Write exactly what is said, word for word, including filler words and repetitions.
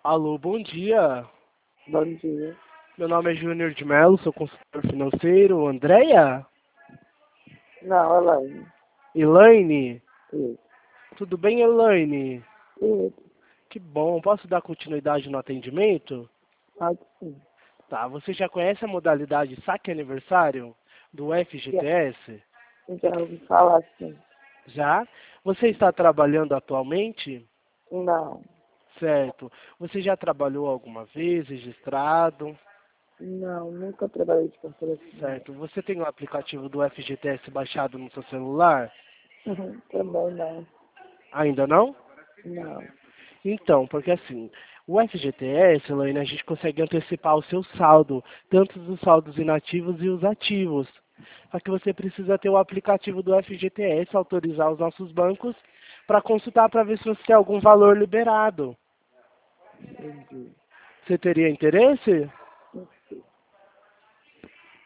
Alô, bom dia. Bom dia. Meu nome é Júnior de Mello, sou consultor financeiro. Andréia? Não, Elaine. Elaine? Isso. Tudo bem, Elaine? Isso. Que bom. Posso dar continuidade no atendimento? Pode sim. Tá, você já conhece a modalidade saque aniversário do Já, F G T S? já ouvi falar sim. Já? Você está trabalhando atualmente? Não. Certo. Você já trabalhou alguma vez, registrado? Não, nunca trabalhei de patrocinador. Certo. Você tem o aplicativo do F G T S baixado no seu celular? Também não. Ainda não? Não. Então, porque assim, o F G T S, Elaine, a gente consegue antecipar o seu saldo, tanto dos saldos inativos e os ativos. Só que você precisa ter o aplicativo do F G T S, autorizar os nossos bancos para consultar para ver se você tem algum valor liberado. Entendi. Você teria interesse?